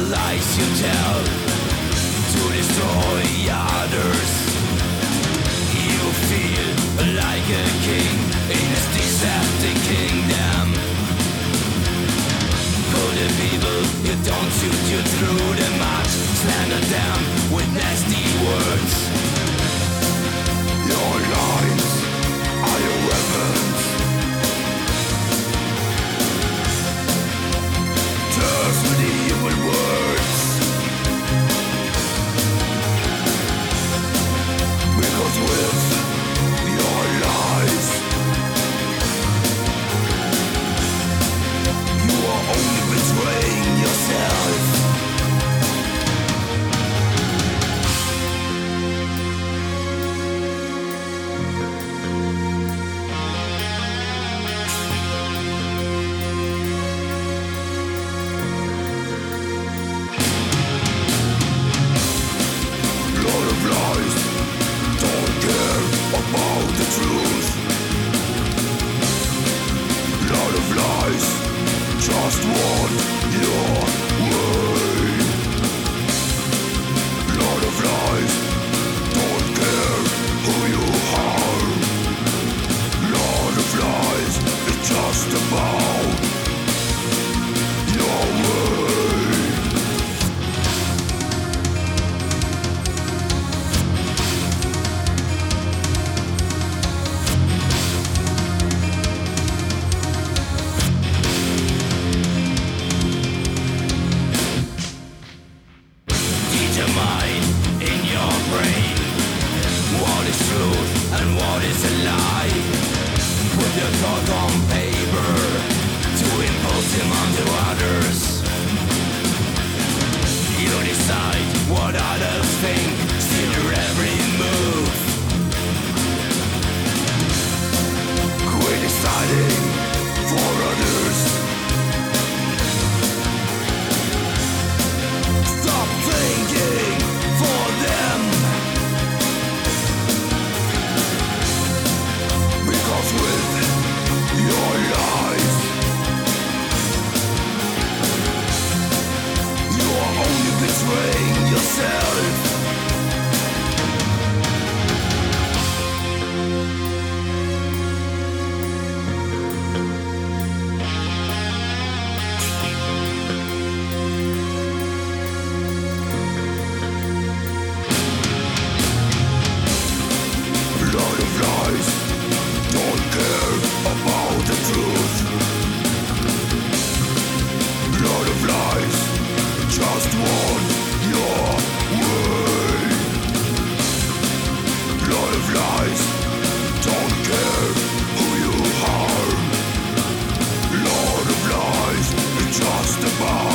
lies you tell to destroy others. You feel like a king in this deceptive kingdom. For the people you don't shoot you through the mud, slander them with nasty words. Your lies are your weapons. Curse with evil words. Because with your lies, you are only betraying yourself. Lord of lies, don't care about the truth. Lord of lies, just want your way. Lord of lies, don't care who you are. Lord of lies, it's just about your way. Determine in your brain what is truth and what is a lie. Put your thought on paper to impose them onto others. You decide what others think, steer your every move. Quit deciding for others. Stop thinking for them. Because with your lies, you are only betraying yourself. Lord of lies, don't care about the truth. Lord of lies, just want your way. Lord of lies, don't care who you harm. Lord of lies, it's just about